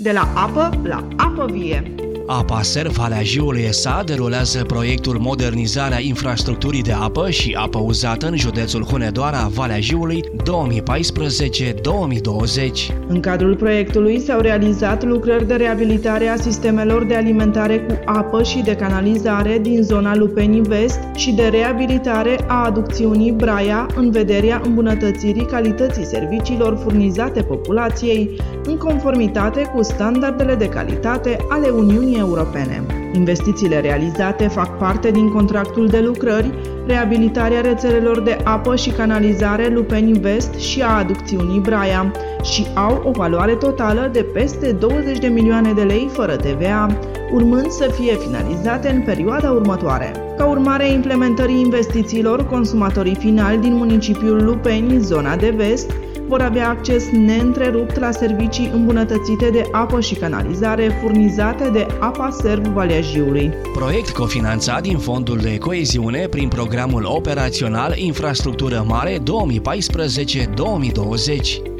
De la apă la apă vie. APASER Valea Jiului S.A. derulează proiectul Modernizarea infrastructurii de apă și apă uzată în județul Hunedoara, Valea Jiului, 2014-2020. În cadrul proiectului s-au realizat lucrări de reabilitare a sistemelor de alimentare cu apă și de canalizare din zona Lupenii Vest și de reabilitare a aducțiunii Braia în vederea îmbunătățirii calității serviciilor furnizate populației în conformitate cu standardele de calitate ale Uniunii Europene. Investițiile realizate fac parte din contractul de lucrări, reabilitarea rețelelor de apă și canalizare Lupenii Vest și a aducțiunii Braia și au o valoare totală de peste 20 de milioane de lei fără TVA, urmând să fie finalizate în perioada următoare. Ca urmare a implementării investițiilor, consumatorii finali din municipiul Lupeni, zona de vest, vor avea acces neîntrerupt la servicii îmbunătățite de apă și canalizare furnizate de APASER Valea Jiului. Proiect cofinanțat din Fondul de Coeziune prin Programul Operațional Infrastructură Mare 2014-2020.